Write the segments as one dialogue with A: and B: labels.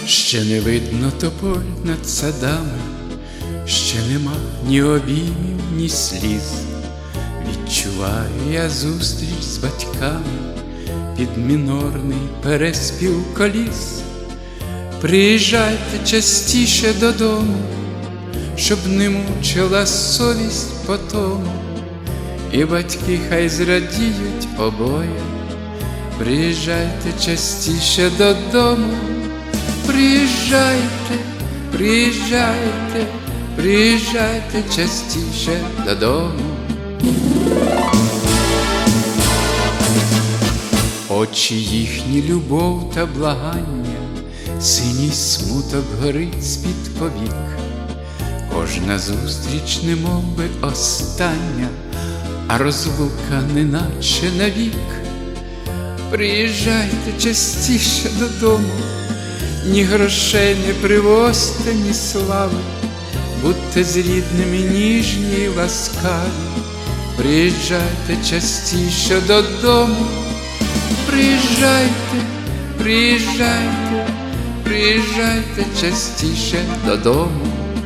A: Ще не видно тополь над садами, ще нема ні обіймів, ні сліз. Відчуваю я зустріч з батьками під мінорний переспів коліс. Приїжджайте частіше додому, щоб не мучила совість по тому, і батьки хай зрадіють обоє. Приїжджайте частіше додому, приїжджайте, приїжджайте, приїжджайте частіше додому. Очі їхні любов та благання, синій смуток горить з-під повік. Кожна зустріч немов би остання, а розлука неначе навік. Приїжджайте частіше додому, ні грошей не привозьте, ні слави, будьте з рідними ніжні й ласкаві. Приїжджайте частіше додому, приїжджайте, приїжджайте, приїжджайте частіше додому.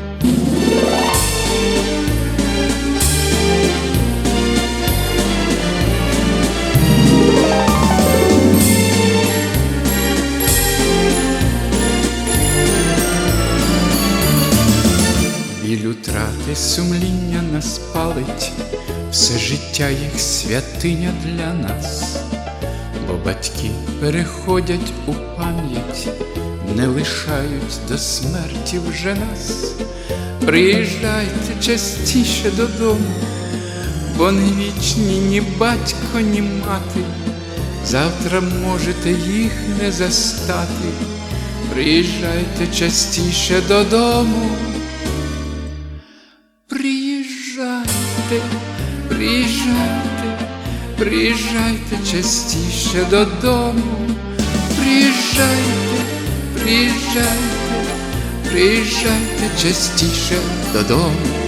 A: Біль утрати сумління нас палить, все життя їх святиня для нас. Бо батьки переходять у пам'ять, не лишають до смерті вже нас. Приїжджайте частіше додому, бо не вічні ні батько, ні мати. Завтра можете їх не застати. Приїжджайте частіше додому. Приїжджайте, приїжджайте, приїжджайте частіше додому. Приїжджайте, приїжджайте, приїжджайте частіше додому.